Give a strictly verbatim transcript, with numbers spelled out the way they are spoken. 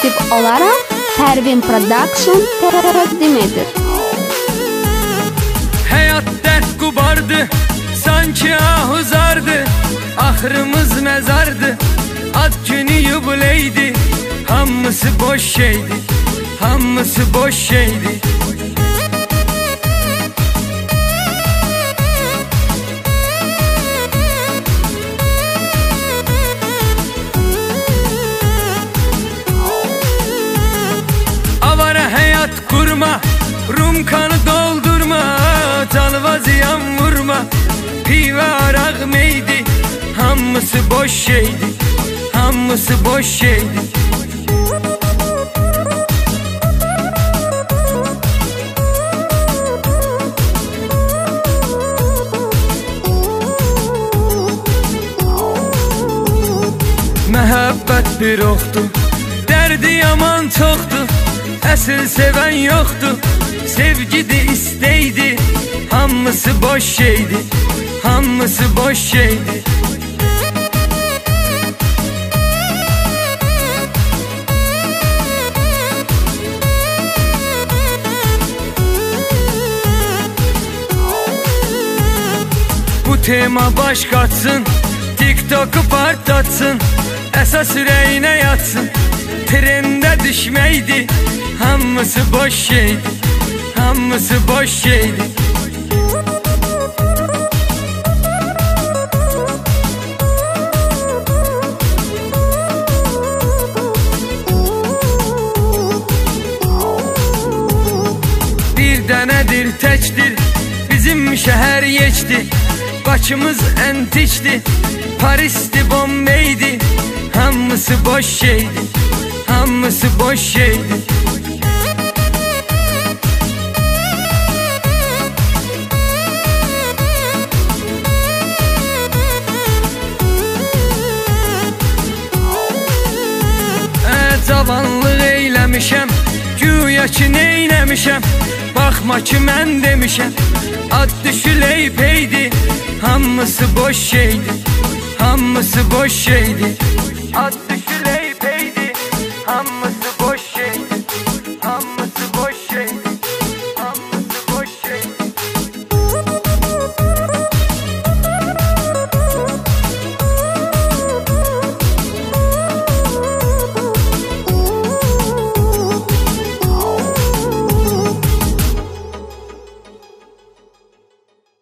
ekskluziv olarak Pervin Production təqdim edir. Hayat dert kubardı, sanki ah uzardı, ahırımız mezardı, ad günü yubileydi, hamısı boş şeydi, hamısı boş şeydi. Avara hayat kurma, Rum kanı doldurma, çalva ziyan vurma, pive arak meydi, hamısı boş şeydi, hamısı boş şeydi. Məhəbbət bir oxdu, dərdi yaman çoxdu, əsl sevən yoxdu, sevgidi istəydi, hamısı boş şeydi, hamısı boş şeydi. Bu tema baş qatsın, TikTok'u partlatsın, əsas ürəyinə yatsın, trende düşmeydi, hamısı boş şeydi, hamısı boş şeydi. Bir dənədir təkdir, bizim şəhər yeçdi, Bakımız əntikdi, Paris'ti Bombey'di, hamısı boş şeydi, hamısı boş şeydi. Ə, cavanlıq eyləmişəm, güya ki neynəmişəm, baxma ki mən demişəm, ad düşüley peydi, hamısı boş şeydi, hamısı boş şeydi. Ad